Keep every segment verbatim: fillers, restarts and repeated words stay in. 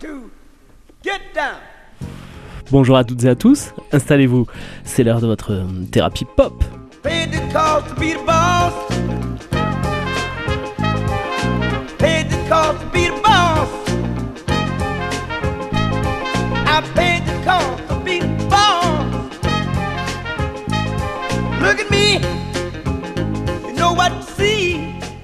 two, get down. Bonjour à toutes et à tous, installez-vous, c'est l'heure de votre euh, thérapie pop. Paid the cost to be the boss. Paid the cost to be the boss. I paid the cost to be the boss. Look at me, you know what to see.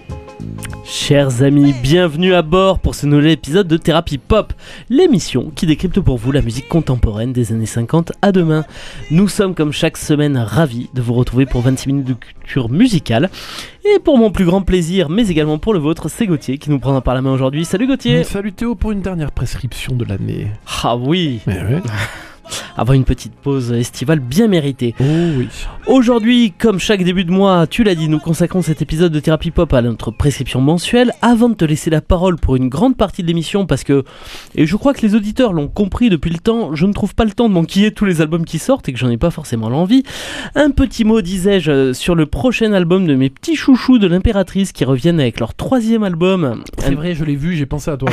Chers amis, bienvenue à bord pour ce nouvel épisode de Thérapie Pop, l'émission qui décrypte pour vous la musique contemporaine des années cinquante à demain. Nous sommes comme chaque semaine ravis de vous retrouver pour vingt-six minutes de culture musicale. Et pour mon plus grand plaisir, mais également pour le vôtre, c'est Gauthier qui nous prendra par la main aujourd'hui. Salut Gauthier. Salut Théo pour une dernière prescription de l'année. Ah oui. Mais ouais. Avant une petite pause estivale bien méritée. Oh oui. Aujourd'hui, comme chaque début de mois, tu l'as dit, nous consacrons cet épisode de Thérapie Pop à notre prescription mensuelle. Avant de te laisser la parole pour une grande partie de l'émission, parce que, et je crois que les auditeurs l'ont compris depuis le temps, je ne trouve pas le temps de m'enquiller tous les albums qui sortent et que j'en ai pas forcément l'envie. Un petit mot, disais-je, sur le prochain album de mes petits chouchous de l'Impératrice qui reviennent avec leur troisième album. C'est un... vrai, je l'ai vu, j'ai pensé à toi.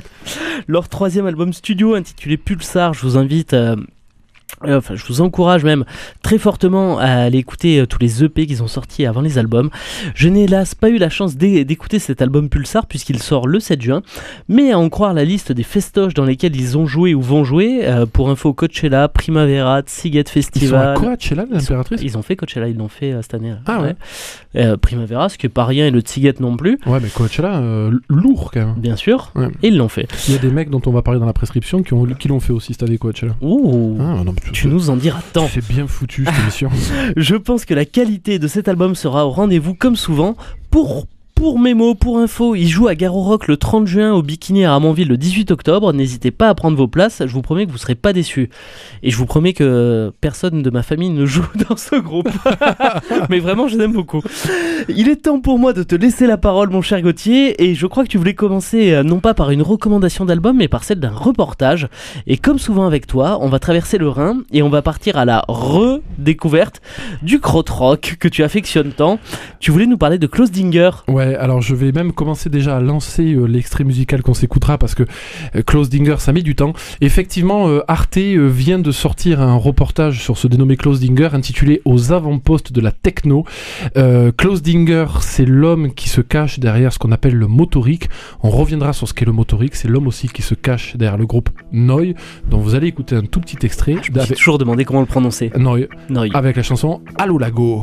Leur troisième album studio intitulé Pulsar, je vous invite... Euh, Euh, enfin, je vous encourage même très fortement à aller écouter euh, tous les E P qu'ils ont sortis avant les albums. Je n'ai hélas pas eu la chance d'é- d'écouter cet album Pulsar puisqu'il sort le sept juin, mais à en croire la liste des festoches dans lesquels ils ont joué ou vont jouer, euh, pour info Coachella, Primavera, Sziget Festival. Ils sont à Coachella, l'Impératrice ? Ils ont fait Coachella, ils l'ont fait euh, cette année. Ah ouais. ouais. Euh, Primavera, ce qui est pas rien, et le Sziget non plus. Ouais, mais Coachella, euh, lourd quand même. Bien sûr, ouais. Et ils l'ont fait. Il y a des mecs dont on va parler dans la prescription qui, ont, qui l'ont fait aussi cette année Coachella. Ouh. Ah, non, tu, tu nous en diras tant. C'est bien foutu cette émission. Je pense que la qualité de cet album sera au rendez-vous comme souvent. Pour, pour mémo, pour info, il joue à Garo Rock le trente juin, au Bikini à Ramonville le dix-huit octobre. N'hésitez pas à prendre vos places, je vous promets que vous ne serez pas déçus. Et je vous promets que personne de ma famille ne joue dans ce groupe. Mais vraiment, je l'aime beaucoup. Il est temps pour moi de te laisser la parole, mon cher Gauthier. Et je crois que tu voulais commencer euh, non pas par une recommandation d'album, mais par celle d'un reportage. Et comme souvent avec toi, on va traverser le Rhin et on va partir à la redécouverte du krautrock que tu affectionnes tant. Tu voulais nous parler de Klaus Dinger. Ouais, alors je vais même commencer déjà à lancer euh, l'extrait musical qu'on s'écoutera parce que euh, Klaus Dinger, ça met du temps. Effectivement, euh, Arte euh, vient de sortir un reportage sur ce dénommé Klaus Dinger intitulé Aux avant-postes de la techno. Euh, Klaus Dinger, c'est l'homme qui se cache derrière ce qu'on appelle le motorique. On reviendra sur ce qu'est le motorique. C'est l'homme aussi qui se cache derrière le groupe Neu, dont vous allez écouter un tout petit extrait. Je me suis toujours demandé comment le prononcer. Neu. Neu. Avec la chanson Allo Lago.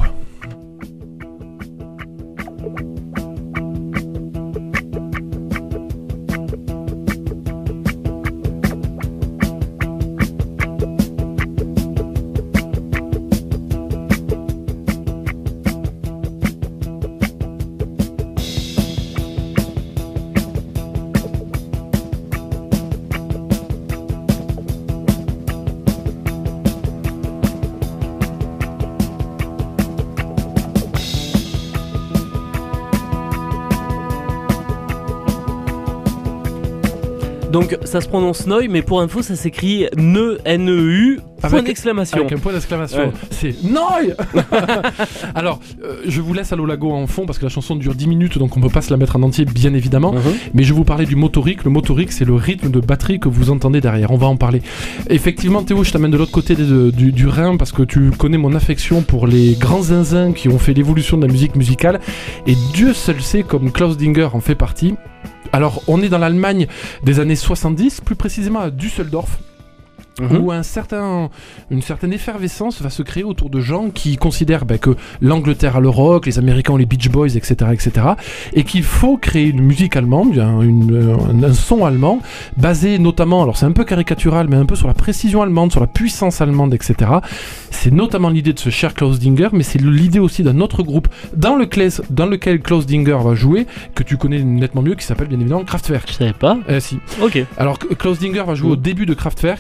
Donc ça se prononce Neu, mais pour info ça s'écrit Neu, N E U, point avec, d'exclamation. Avec un point d'exclamation. Ouais. C'est Neu. Alors, euh, je vous laisse Allo Lago en fond parce que la chanson dure dix minutes, donc on peut pas se la mettre en entier, bien évidemment. Mm-hmm. Mais je vais vous parler du motorique. Le motorique, c'est le rythme de batterie que vous entendez derrière. On va en parler. Effectivement, Théo, je t'amène de l'autre côté de, du, du Rhin parce que tu connais mon affection pour les grands zinzins qui ont fait l'évolution de la musique musicale. Et Dieu seul sait comme Klaus Dinger en fait partie. Alors, on est dans l'Allemagne des années soixante-dix, plus précisément à Düsseldorf. Mmh. Où un certain, une certaine effervescence va se créer autour de gens qui considèrent bah, que l'Angleterre a le rock, les Américains ont les Beach Boys, et cetera, et cetera, et qu'il faut créer une musique allemande, un, une, un, un son allemand, basé notamment, alors c'est un peu caricatural, mais un peu sur la précision allemande, sur la puissance allemande, et cetera. C'est notamment l'idée de ce cher Klaus Dinger, mais c'est l'idée aussi d'un autre groupe dans lequel, dans lequel Klaus Dinger va jouer, que tu connais nettement mieux, qui s'appelle bien évidemment Kraftwerk. Je savais pas. Euh, si. Ok. Alors Klaus Dinger va jouer mmh. au début de Kraftwerk, et après il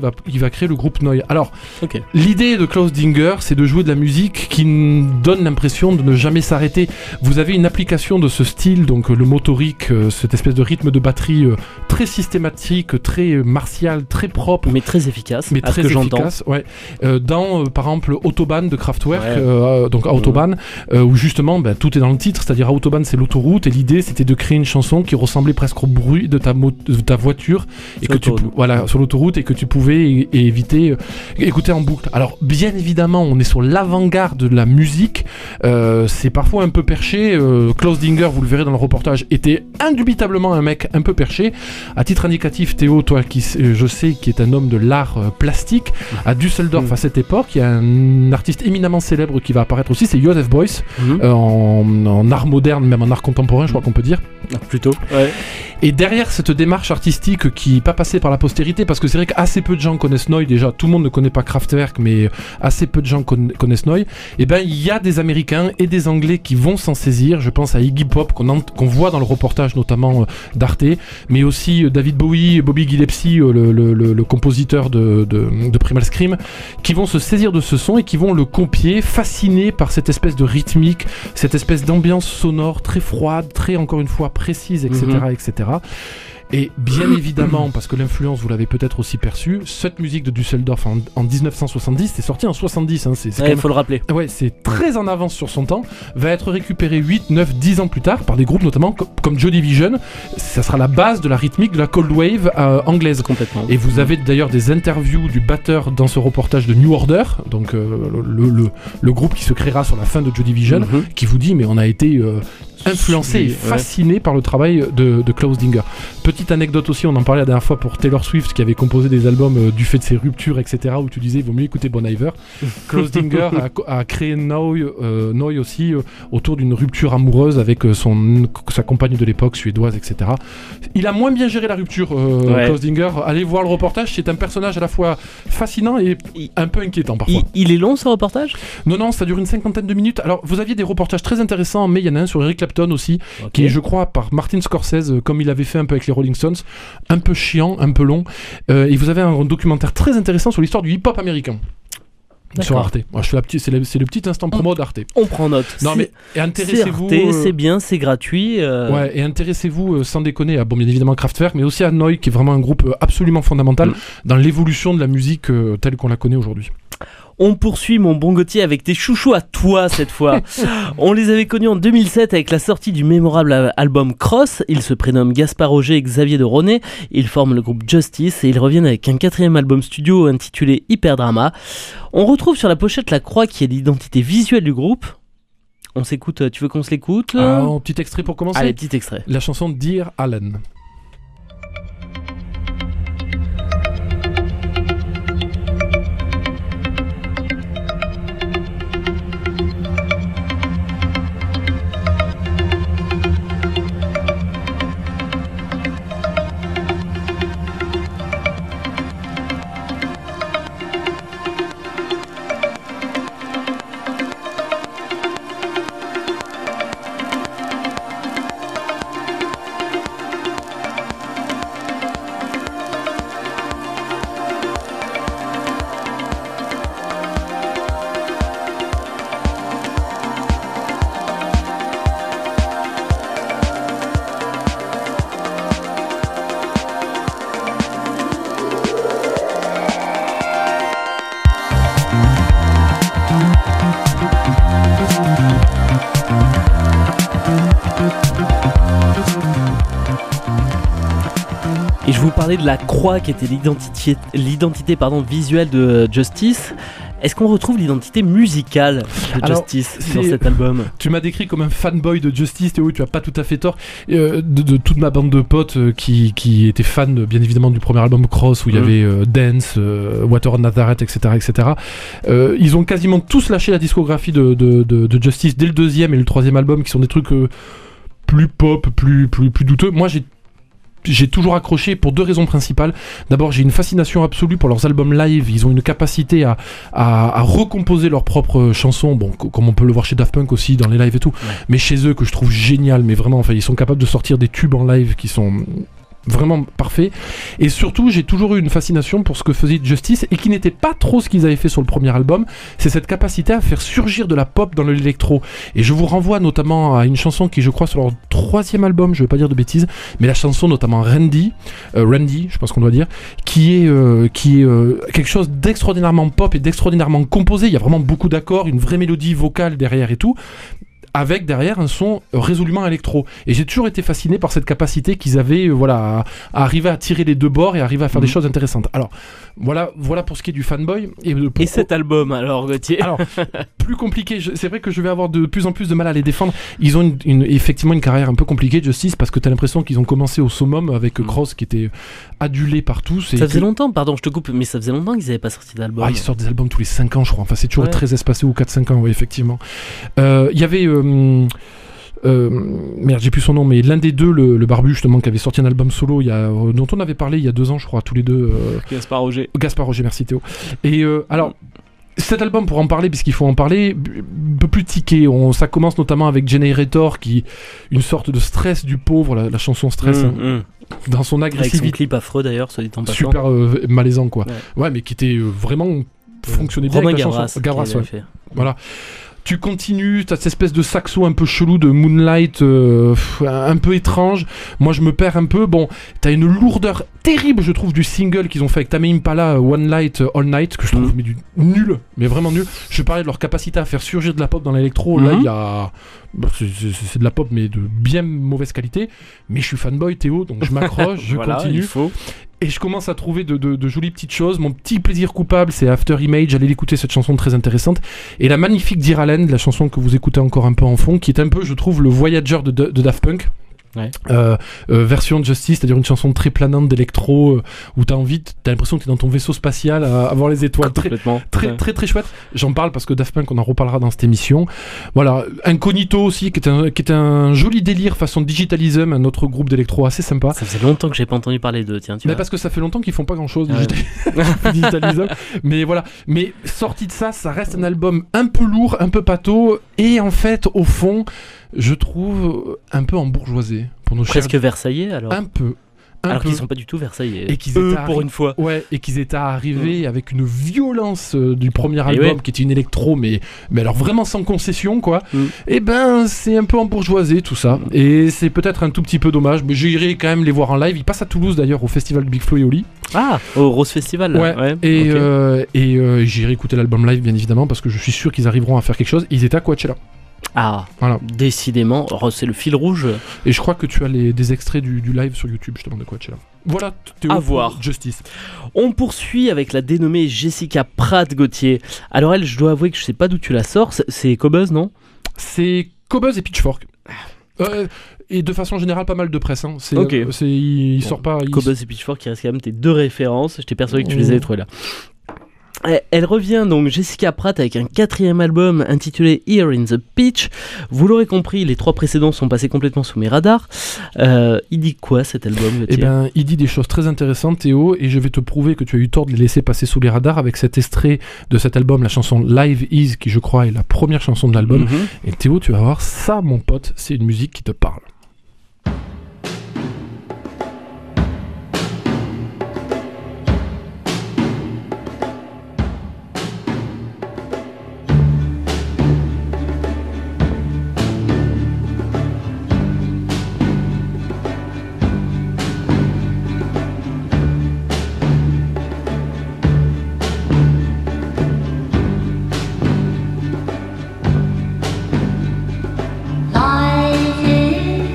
il va, il va créer le groupe Neu. Alors, okay. L'idée de Klaus Dinger, c'est de jouer de la musique qui donne l'impression de ne jamais s'arrêter. Vous avez une application de ce style, donc le motorique, euh, cette espèce de rythme de batterie euh, très systématique, très euh, martial, très propre. Mais très efficace, mais à très ce que efficace, ouais. Euh, dans, euh, par exemple, Autobahn de Kraftwerk, ouais. euh, donc Autobahn, mmh. euh, où justement, ben, tout est dans le titre, c'est-à-dire Autobahn, c'est l'autoroute, et l'idée, c'était de créer une chanson qui ressemblait presque au bruit de ta, mo- de ta voiture, et que tu, voilà, sur l'autoroute, et que tu pouvais é- et éviter, euh, écouter en boucle. Alors, bien évidemment, on est sur l'avant-garde de la musique, euh, c'est parfois un peu perché. euh, Klaus Dinger, vous le verrez dans le reportage, était indubitablement un mec un peu perché. À titre indicatif, Théo, toi qui je sais qui est un homme de l'art euh, plastique, à Düsseldorf mmh. à cette époque, il y a un artiste éminemment célèbre qui va apparaître aussi, c'est Joseph Beuys, mmh. euh, en, en art moderne, même en art contemporain, je crois qu'on peut dire. Ah, plutôt. Ouais. Et derrière cette démarche artistique qui n'est pas passée par la postérité, parce que c'est vrai qu'assez peu de gens connaissent Neu, déjà tout le monde ne connaît pas Kraftwerk, mais assez peu de gens con- connaissent Neu, et ben il y a des Américains et des Anglais qui vont s'en saisir. Je pense à Iggy Pop qu'on, ent- qu'on voit dans le reportage notamment euh, d'Arte, mais aussi euh, David Bowie, Bobby Gillespie, euh, le, le, le, le compositeur de, de, de Primal Scream, qui vont se saisir de ce son et qui vont le copier, fascinés par cette espèce de rythmique, cette espèce d'ambiance sonore très froide, très encore une fois précise, et cetera, mm-hmm. et cetera. Et bien évidemment, parce que l'influence, vous l'avez peut-être aussi perçue, cette musique de Düsseldorf en, en dix-neuf cent soixante-dix, c'est sorti en soixante-dix. Hein, c'est, c'est ouais, il même... faut le rappeler. Ouais, c'est très en avance sur son temps. Va être récupéré huit, neuf, dix ans plus tard par des groupes notamment co- comme Joy Division. Ça sera la base de la rythmique de la Cold Wave euh, anglaise. Complètement. Et vous avez d'ailleurs des interviews du batteur dans ce reportage de New Order, donc euh, le, le, le groupe qui se créera sur la fin de Joy Division, mm-hmm. qui vous dit mais on a été... Euh, influencé et fasciné ouais. par le travail de, de Klaus Dinger. Petite anecdote aussi, on en parlait la dernière fois pour Taylor Swift qui avait composé des albums euh, du fait de ses ruptures, et cetera, où tu disais il vaut mieux écouter Bon Iver. Klaus Dinger a, a créé Neu, euh, Neu aussi euh, autour d'une rupture amoureuse avec euh, son, sa compagne de l'époque suédoise, et cetera. Il a moins bien géré la rupture, euh, ouais. Klaus Dinger. Allez voir le reportage, c'est un personnage à la fois fascinant et un peu inquiétant parfois. Il, il est long ce reportage ? Non, non, ça dure une cinquantaine de minutes. Alors vous aviez des reportages très intéressants, mais il y en a un sur Eric Clapton aussi, okay. qui est je crois par Martin Scorsese, comme il avait fait un peu avec les Rolling Stones, un peu chiant, un peu long, euh, et vous avez un documentaire très intéressant sur l'histoire du hip-hop américain. D'accord. Sur Arte. Moi, je fais la petite, c'est, le, c'est le petit instant promo d'Arte. On prend note. Non c'est, mais et intéressez-vous. C'est Arte, euh, c'est bien, c'est gratuit. Euh... Ouais, et intéressez-vous euh, sans déconner à bon bien évidemment Kraftwerk, mais aussi à Neu, qui est vraiment un groupe euh, absolument fondamental mm. dans l'évolution de la musique euh, telle qu'on la connaît aujourd'hui. On poursuit mon bon Gauthier avec tes chouchous à toi cette fois. On les avait connus en deux mille sept avec la sortie du mémorable album Cross. Ils se prénomment Gaspard Auger et Xavier de Ronet. Ils forment le groupe Justice et ils reviennent avec un quatrième album studio intitulé Hyperdrama. On retrouve sur la pochette la croix qui est l'identité visuelle du groupe. On s'écoute, tu veux qu'on se l'écoute là ? Ah, un petit extrait pour commencer. Allez, petit extrait. La chanson Dear Allen. Et je vous parlais de la croix qui était l'identité, l'identité pardon, visuelle de Justice. Est-ce qu'on retrouve l'identité musicale de Alors, Justice dans cet album ? Tu m'as décrit comme un fanboy de Justice, Théo, tu as pas tout à fait tort. Euh, de, de toute ma bande de potes euh, qui, qui étaient fans, de, bien évidemment, du premier album Cross, où il y mmh. avait euh, Dance, euh, Water on Nazareth, et cetera, et cetera. Euh, ils ont quasiment tous lâché la discographie de, de, de, de Justice dès le deuxième et le troisième album, qui sont des trucs euh, plus pop, plus, plus, plus douteux. Moi, j'ai J'ai toujours accroché pour deux raisons principales. D'abord, j'ai une fascination absolue pour leurs albums live. Ils ont une capacité à, à, à recomposer leurs propres chansons, bon, comme on peut le voir chez Daft Punk aussi dans les lives et tout. Ouais. Mais chez eux, que je trouve génial, mais vraiment, enfin, ils sont capables de sortir des tubes en live qui sont vraiment parfait. Et surtout, j'ai toujours eu une fascination pour ce que faisait Justice et qui n'était pas trop ce qu'ils avaient fait sur le premier album. C'est cette capacité à faire surgir de la pop dans l'électro. Et je vous renvoie notamment à une chanson qui, je crois, sur leur troisième album, je ne vais pas dire de bêtises, mais la chanson notamment Randy, euh, Randy, je pense qu'on doit dire, qui est, euh, qui est euh, quelque chose d'extraordinairement pop et d'extraordinairement composé. Il y a vraiment beaucoup d'accords, une vraie mélodie vocale derrière et tout, avec derrière un son résolument électro. Et j'ai toujours été fasciné par cette capacité qu'ils avaient, euh, voilà, à, à arriver à tirer les deux bords et à arriver à faire mmh. des choses intéressantes. Alors, voilà, voilà pour ce qui est du fanboy. Et, de, et cet album, alors, Gauthier? Alors, plus compliqué. Je, c'est vrai que je vais avoir de plus en plus de mal à les défendre. Ils ont une, une, effectivement une carrière un peu compliquée, Justice, parce que t'as l'impression qu'ils ont commencé au summum avec mmh. Cross, qui était adulé par tous. Et ça faisait que... longtemps, pardon, je te coupe, mais ça faisait longtemps qu'ils n'avaient pas sorti d'album. Ah, ils sortent des albums tous les cinq ans, je crois. Enfin, c'est toujours ouais. très espacé, ou quatre cinq ans, oui, effectivement. Il euh, y avait... Euh, Euh, merde, j'ai plus son nom, mais l'un des deux, le, le barbu justement, qui avait sorti un album solo, il y a, euh, dont on avait parlé il y a deux ans, je crois, tous les deux. Euh, Gaspard Roger. Gaspard Roger, merci Théo. Et euh, alors, cet album, pour en parler, puisqu'il faut en parler, un peu plus tiqué. On, ça commence notamment avec Generator, qui une sorte de stress du pauvre, la, la chanson Stress, mmh, hein, mmh. dans son agressivité. Avec son clip affreux d'ailleurs, soit dit en passant. Super euh, malaisant, quoi. Ouais. Ouais, mais qui était euh, vraiment fonctionnait bien Romain avec la Gavras, chanson. Gavras, ouais. fait. Voilà. Tu continues, t'as cette espèce de saxo un peu chelou de Moonlight, euh, un peu étrange. Moi, je me perds un peu. Bon, t'as une lourdeur terrible, je trouve, du single qu'ils ont fait avec Tame Impala, One Light, All Night, que je trouve mmh. mais du nul, mais vraiment nul. Je parlais de leur capacité à faire surgir de la pop dans l'électro. Mmh. Là, il y a... Bah, c'est, c'est, c'est de la pop, mais de bien mauvaise qualité. Mais je suis fanboy, Théo, donc je m'accroche, je voilà, continue. Il faut. Et je commence à trouver de, de, de jolies petites choses. Mon petit plaisir coupable, c'est After Image. Allez l'écouter, cette chanson très intéressante. Et la magnifique Dear Allen, la chanson que vous écoutez encore un peu en fond, qui est un peu, je trouve, le Voyager de, de, de Daft Punk. Ouais. Euh, euh, version de Justice, c'est-à-dire une chanson très planante d'électro euh, où t'as envie, t'as l'impression que t'es dans ton vaisseau spatial à, à voir les étoiles. Très, très, ouais. très, très, très chouette. J'en parle parce que Daft Punk, on en reparlera dans cette émission. Voilà, Incognito aussi, qui est un, qui est un joli délire façon Digitalism, un autre groupe d'électro assez sympa. Ça faisait longtemps que j'ai pas entendu parler d'eux, tiens. Tu mais vois. parce que ça fait longtemps qu'ils font pas grand-chose, ouais. Digitalism. Mais voilà, mais sorti de ça, ça reste un album un peu lourd, un peu pâteau, et en fait, au fond, je trouve un peu embourgeoisé pour nos presque chers... versaillais alors. Un peu. Un alors peu. qu'ils sont pas du tout versaillais. Et qu'ils eux étaient pour arri- une fois. Ouais, et qu'ils étaient arrivés mmh. avec une violence euh, du premier et album ouais. qui était une électro, mais, mais alors vraiment sans concession quoi. Mmh. Et ben c'est un peu embourgeoisé tout ça. Mmh. Et c'est peut-être un tout petit peu dommage, mais j'irai quand même les voir en live. Ils passent à Toulouse d'ailleurs au festival de Big Flo et Oli. Ah, au Rose Festival. Là. Ouais. ouais. Et, okay. euh, et euh, j'irai écouter l'album live bien évidemment parce que je suis sûr qu'ils arriveront à faire quelque chose. Ils étaient à Coachella. Ah, voilà. Décidément, oh, c'est le fil rouge. Et je crois que tu as les, des extraits du, du live sur YouTube, justement, de Coachella. Voilà, Théo, à voir. Justice. On poursuit avec la dénommée Jessica Pratt Gauthier. Alors elle, je dois avouer que je sais pas d'où tu la sors. C'est Cobuzz, non? C'est Cobuzz et Pitchfork. Euh, et de façon générale, pas mal de presse. Hein. C'est, ok. C'est, il, il bon, sort pas. Il... Cobuzz et Pitchfork qui restent quand même tes deux références. J'étais persuadé que tu les avais trouvées là. Elle revient donc, Jessica Pratt, avec un quatrième album intitulé Here in the Pitch. Vous l'aurez compris, les trois précédents sont passés complètement sous mes radars. Euh, il dit quoi cet album? Eh ben, il dit des choses très intéressantes, Théo, et je vais te prouver que tu as eu tort de les laisser passer sous les radars avec cet extrait de cet album, la chanson Live Is, qui je crois est la première chanson de l'album. Mm-hmm. Et Théo, tu vas voir, ça, mon pote, c'est une musique qui te parle. Life is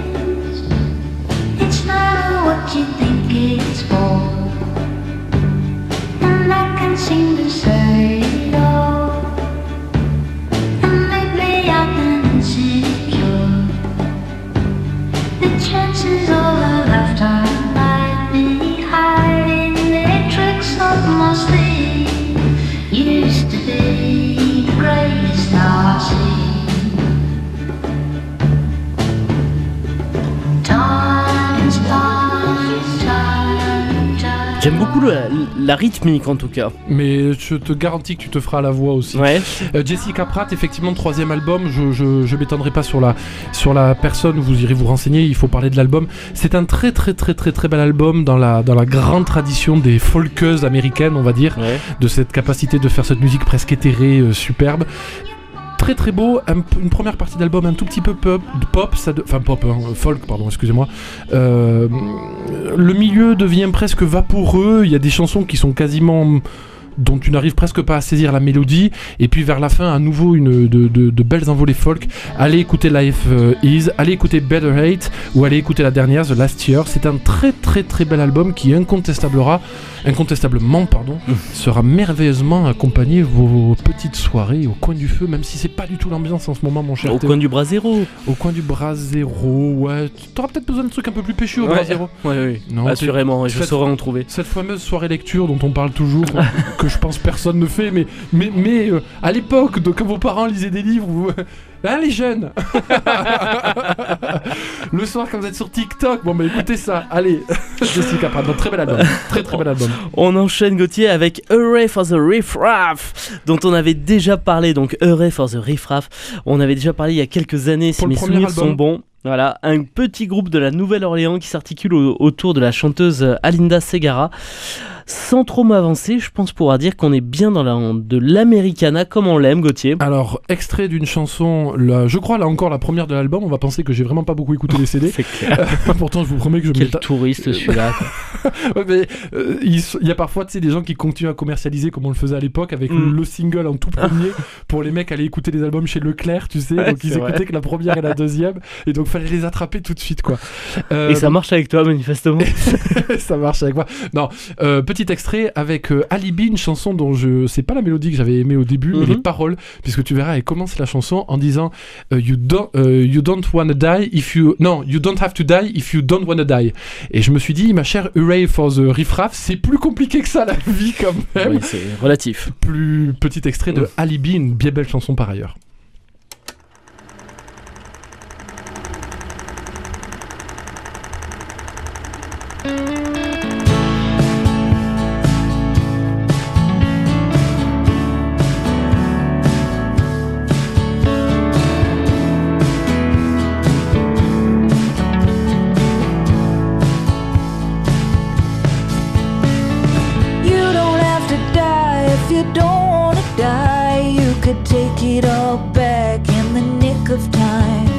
J'aime beaucoup le, la rythmique en tout cas. Mais je te garantis que tu te feras la voix aussi. Ouais. Euh, Jessica Pratt, effectivement, troisième album. Je, je, je m'étendrai pas sur la, sur la personne, vous irez vous renseigner, il faut parler de l'album. C'est un très très très très très bel album dans la, dans la grande tradition des folkeuses américaines, on va dire, Ouais. de cette capacité de faire cette musique presque éthérée, euh, superbe. Très très beau, un, une première partie d'album un tout petit peu pop, pop ça de, enfin pop, hein, folk pardon, excusez-moi. Euh, le milieu devient presque vaporeux, il y a des chansons qui sont quasiment... dont tu n'arrives presque pas à saisir la mélodie, et puis vers la fin à nouveau une, de, de, de belles envolées folk. Allez écouter Life Is, allez écouter Better Hate, ou allez écouter la dernière, The Last Year. C'est un très très très bel album qui incontestablement, incontestablement pardon, sera merveilleusement accompagné vos petites soirées au coin du feu, même si c'est pas du tout l'ambiance en ce moment, mon cher Au Théo. coin du Brasero. Au coin du Brasero, ouais. T'auras peut-être besoin de trucs un peu plus péchus au Brasero. Ouais, ouais. Non, Assurément, et je cette- saurais en trouver. Cette fameuse soirée lecture dont on parle toujours, que je pense personne ne fait, mais, mais, mais euh, à l'époque, de, quand vos parents lisaient des livres, vous, hein, les jeunes. Le soir quand vous êtes sur TikTok, bon bah écoutez ça, allez. Jessica Pratt, très bel album, très très bel album. On enchaîne Gauthier avec Hooray for the Riff Raff, dont on avait déjà parlé. Donc Hooray for the Riff Raff, on avait déjà parlé il y a quelques années, si Pour le mes premier souvenirs album. sont bons. Voilà, un petit groupe de la Nouvelle-Orléans qui s'articule au- autour de la chanteuse Alinda Segarra. Sans trop m'avancer, je pense pouvoir dire qu'on est bien dans la, de l'Americana comme on l'aime, Gauthier. Alors, extrait d'une chanson, la, je crois là encore la première de l'album, on va penser que j'ai vraiment pas beaucoup écouté les C D. C'est clair. Pourtant, je vous promets que je Quel m'éta- touriste celui-là. quoi. Ouais, mais euh, il s- il y a parfois tu sais, des gens qui continuent à commercialiser comme on le faisait à l'époque avec Mm. le single en tout premier pour les mecs aller écouter des albums chez Leclerc, tu sais, Ouais, donc ils c'est écoutaient vrai. que la première et la deuxième et donc fallait les attraper tout de suite quoi. Euh, Et ça marche avec toi, manifestement. ça marche avec moi. Non, euh, petit extrait avec euh, Alibi, une chanson dont je c'est pas la mélodie que j'avais aimée au début, mais Mhm. les paroles, puisque tu verras, elle commence la chanson en disant euh, you don't euh, you don't wanna die if you non you don't have to die if you don't wanna die. Et je me suis dit, ma chère Hooray for the Riff Raff, c'est plus compliqué que ça la vie quand même. Oui, c'est relatif. Plus petit extrait de Alibi, une bien belle chanson par ailleurs. You don't have to die if you don't wanna die. You could take it all back in the nick of time.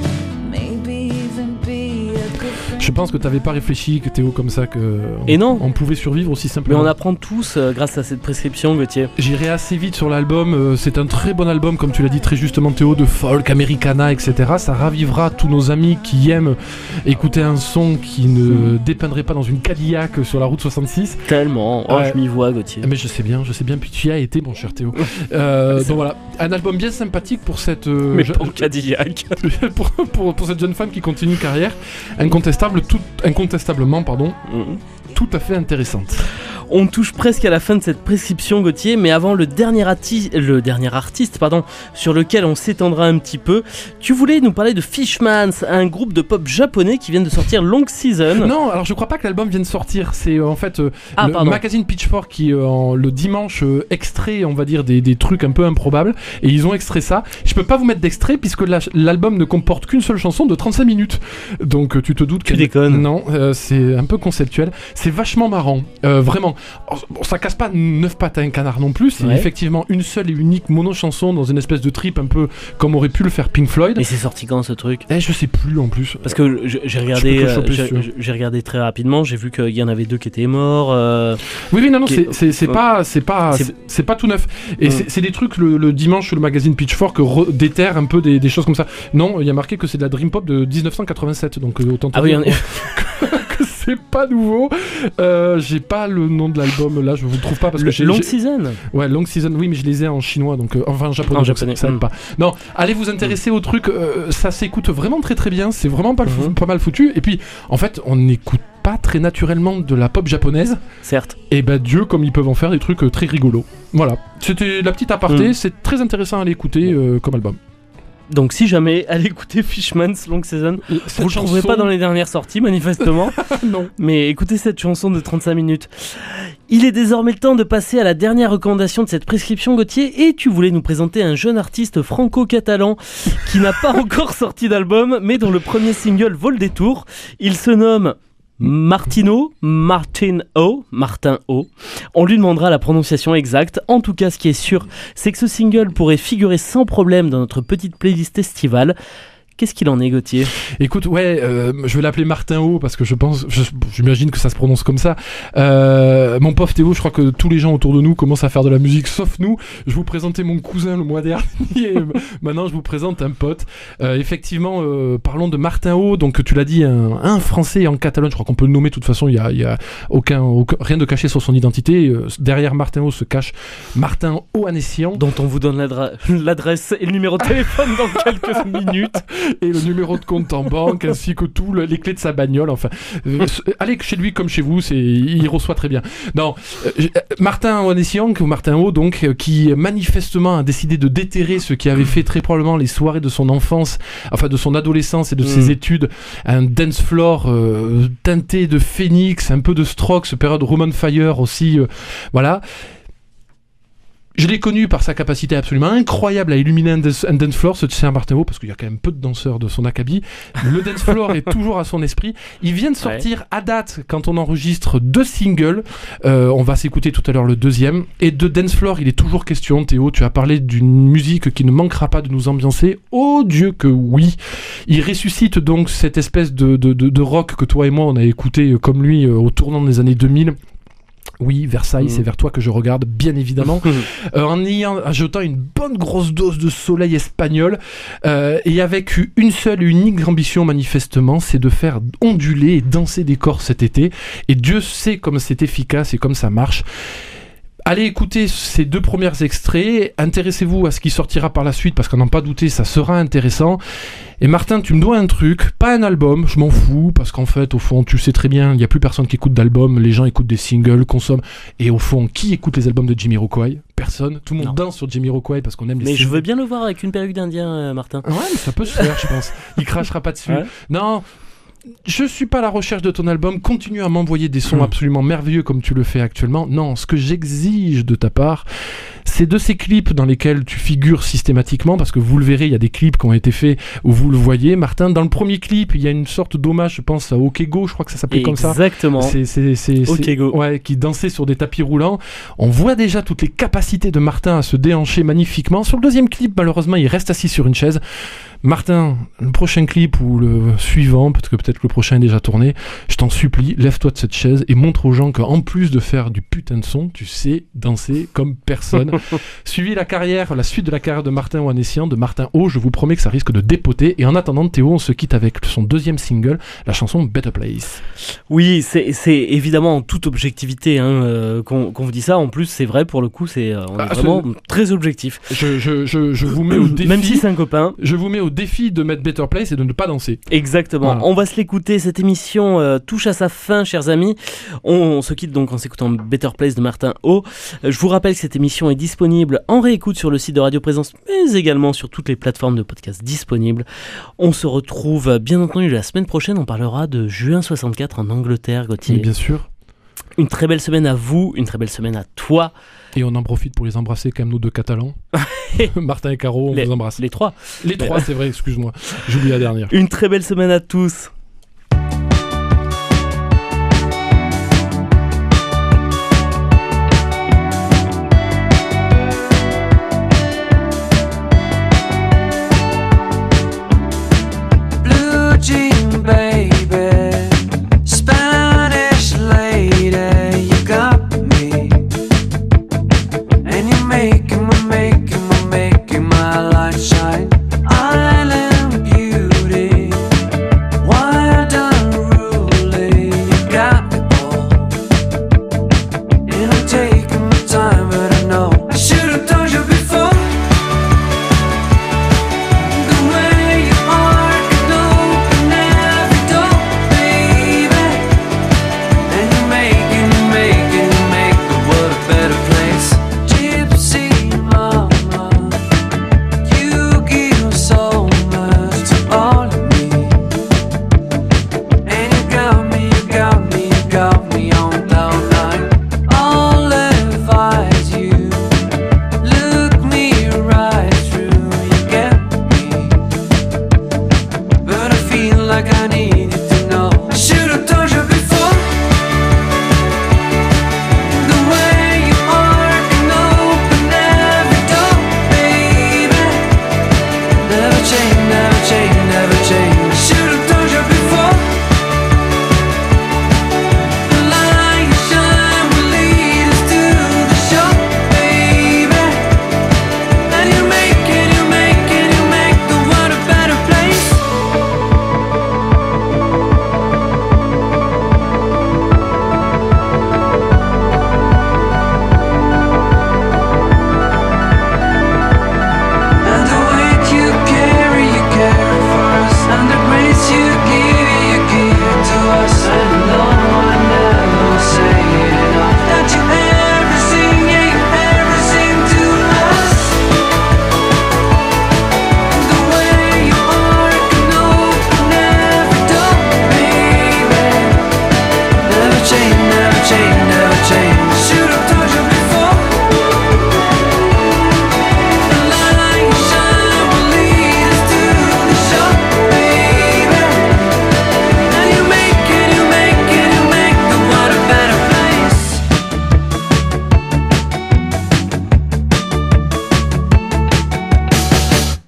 Maybe even be a good friend. Je pense que t'avais pas réfléchi, que Théo, comme ça, que Et non. on pouvait survivre aussi Mais simplement. on apprend tous euh, grâce à cette prescription, Gauthier. J'irai assez vite sur l'album, euh, c'est un très bon album, comme tu l'as dit très justement Théo, de folk, americana, et cetera. Ça ravivera tous nos amis qui aiment écouter un son qui ne dépeindrait pas dans une Cadillac sur la route soixante-six. Tellement. Oh, Ouais. je m'y vois, Gauthier. Mais je sais bien, je sais bien, puis tu y as été, mon cher Théo. Euh, donc voilà, un album bien sympathique pour cette, euh, Mais je- pas au Cadillac. pour, pour, pour cette jeune femme qui continue une carrière incontestable, tout, incontestablement, pardon, Mhm. tout à fait intéressante. On touche presque à la fin de cette prescription, Gauthier, mais avant le dernier, ati- le dernier artiste pardon, sur lequel on s'étendra un petit peu, tu voulais nous parler de Fishmans, un groupe de pop japonais qui vient de sortir Long Season. Non, alors je crois pas que l'album vienne de sortir. C'est euh, en fait euh, Ah, le pardon. magazine Pitchfork qui euh, en- le dimanche euh, extrait, on va dire, des, des trucs un peu improbables. Et ils ont extrait ça. Je peux pas vous mettre d'extrait puisque la- l'album ne comporte qu'une seule chanson de trente-cinq minutes. Donc euh, tu te doutes Tu que déconnes. Non, euh, c'est un peu conceptuel. C'est vachement marrant, euh, vraiment. Alors, bon, ça casse pas neuf pattes à un canard non plus. C'est Ouais. effectivement une seule et unique mono chanson dans une espèce de trip un peu comme aurait pu le faire Pink Floyd. Mais c'est sorti quand ce truc? Eh, je sais plus en plus. Parce que je- j'ai Je regardé, peux te le euh, choper, j'ai si tu veux. j'ai regardé très rapidement, j'ai vu qu'il y en avait deux qui étaient morts. euh, Oui, oui, non, non, Qui- c'est- c'est c'est euh, pas, c'est pas, c'est- c'est- c'est pas tout neuf. Et Mm. c'est c'est des trucs le, le dimanche le magazine Pitchfork re- déterre un peu des, des choses comme ça. Non, il y a marqué que c'est de la Dream Pop de dix-neuf cent quatre-vingt-sept, donc euh, autant te Ah oui, dire on est- que c'est pas nouveau. Euh, J'ai pas le nom de l'album là, je vous le trouve pas parce que Le j'ai Long j'ai- Season. Ouais, Long Season, oui, mais je les ai en chinois, donc euh, enfin en japonais, En donc japonais, ça, ça aide mm. pas. Non, allez vous intéresser au truc, euh, ça s'écoute vraiment très très bien, c'est vraiment pas, le fou- Mhm. pas mal foutu. Et puis, en fait, on n'écoute pas très naturellement de la pop japonaise. Certes. Et bah Dieu comme ils peuvent en faire des trucs euh, très rigolos. Voilà, c'était la petite aparté, Mm. c'est très intéressant à l'écouter euh, comme album. Donc si jamais, allez écouter Fishman's Long Season. Cette Vous le trouverez chanson- pas dans les dernières sorties manifestement. Non. Mais écoutez cette chanson de trente-cinq minutes. Il est désormais le temps de passer à la dernière recommandation de cette prescription, Gauthier, et tu voulais nous présenter un jeune artiste franco-catalan qui n'a pas encore sorti d'album, mais dont le premier single vaut le détour. Il se nomme Martino, Martin O, Martin O. On lui demandera la prononciation exacte. En tout cas, ce qui est sûr, c'est que ce single pourrait figurer sans problème dans notre petite playlist estivale. Qu'est-ce qu'il en est, Gauthier ? Écoute, ouais, euh, je vais l'appeler Martin O parce que je pense, je- j'imagine que ça se prononce comme ça. Euh, mon pauvre Théo, je crois que tous les gens autour de nous commencent à faire de la musique, sauf nous. Je vous présentais mon cousin le mois dernier. Maintenant, je vous présente un pote. Euh, effectivement, euh, parlons de Martin O. Donc, tu l'as dit, un, un Français en Catalogne. Je crois qu'on peut le nommer. De toute façon, il y a, il y a aucun, aucun, rien de caché sur son identité. Euh, derrière Martin O se cache Martin Ohanessian. Dont on vous donne l'adra- l'adresse et le numéro de téléphone dans quelques minutes. Et le numéro de compte en banque ainsi que tout le- les clés de sa bagnole. Enfin, euh, allez chez lui comme chez vous, c'est, il reçoit très bien. Non, euh, euh, Martin Ohanessian, ou Martin O, donc, euh, qui manifestement a décidé de déterrer ce qui avait fait très probablement les soirées de son enfance, enfin de son adolescence et de Mm. ses études, un dance floor euh, teinté de Phoenix, un peu de Strokes, période Roman Fire aussi, euh, voilà. Je l'ai connu par sa capacité absolument incroyable à illuminer un dance, un dance floor, ce Saint Martin O, parce qu'il y a quand même peu de danseurs de son acabit. Le dance floor est toujours à son esprit. Il vient de sortir à date, quand on enregistre, deux singles. Euh, on va s'écouter tout à l'heure le deuxième. Et de dance floor, il est toujours question, Théo. Tu as parlé d'une musique qui ne manquera pas de nous ambiancer. Oh Dieu que oui. Il ressuscite donc cette espèce de, de, de, de rock que toi et moi on a écouté comme lui euh, au tournant des années deux mille. Oui, Versailles, Mm. c'est vers toi que je regarde, bien évidemment. Euh, en ayant ajoutant une bonne grosse dose de soleil espagnol euh, et avec une seule et unique ambition manifestement, c'est de faire onduler et danser des corps cet été. Et Dieu sait comme c'est efficace et comme ça marche. Allez écouter ces deux premiers extraits, intéressez-vous à ce qui sortira par la suite parce qu'à n'en pas douter, ça sera intéressant. Et Martin, tu me dois un truc, pas un album, je m'en fous, parce qu'en fait, au fond, tu sais très bien, il n'y a plus personne qui écoute d'albums, les gens écoutent des singles, consomment, et au fond, qui écoute les albums de Jamiroquai ? Personne, tout le monde Non. danse sur Jamiroquai parce qu'on aime les Mais je singles. veux bien le voir avec une perruque d'Indien, euh, Martin. Ouais, mais ça peut se faire, je pense. Il crachera pas dessus. Ouais. Non, je suis pas à la recherche de ton album. Continue à m'envoyer des sons Mm. absolument merveilleux comme tu le fais actuellement. Non, ce que j'exige de ta part, c'est de ces clips dans lesquels tu figures systématiquement, parce que vous le verrez, il y a des clips qui ont été faits où vous le voyez. Martin, dans le premier clip, il y a une sorte d'hommage, je pense, à Okego, je crois que ça s'appelait comme ça. Exactement. C'est, c'est, c'est, c'est- Okego. ouais, qui dansait sur des tapis roulants. On voit déjà toutes les capacités de Martin à se déhancher magnifiquement. Sur le deuxième clip, malheureusement, il reste assis sur une chaise. Martin, le prochain clip ou le suivant, parce que peut-être que le prochain est déjà tourné, je t'en supplie, lève-toi de cette chaise et montre aux gens qu'en plus de faire du putain de son, tu sais danser comme personne. Suivi la carrière, la suite de la carrière de Martin Ohanessian, de Martin O, je vous promets que ça risque de dépoter. Et en attendant, Théo, on se quitte avec son deuxième single, la chanson Better Place. Oui, c'est, c'est évidemment en toute objectivité hein, euh, qu'on, qu'on vous dit ça. En plus, c'est vrai, pour le coup, c'est, euh, on est Ah, vraiment très objectif. Je, je, je, je vous mets au défi. Même si c'est un copain. Je vous mets au défi de mettre Better Place et de ne pas danser. Exactement. Voilà. On va se l'écouter. Cette émission euh, touche à sa fin, chers amis. On, on se quitte donc en s'écoutant Better Place de Martin O. Euh, je vous rappelle que cette émission est disponible en réécoute sur le site de Radio Présence, mais également sur toutes les plateformes de podcast disponibles. On se retrouve euh, bien entendu la semaine prochaine. On parlera de juin soixante-quatre en Angleterre, Gauthier. Mais bien sûr. Une très belle semaine à vous, une très belle semaine à toi. Et on en profite pour les embrasser quand même, nous deux Catalans. Martin et Caro, on Les- vous embrasse. Les trois. Les trois, c'est vrai, excuse-moi. J'oublie la dernière. Une très belle semaine à tous.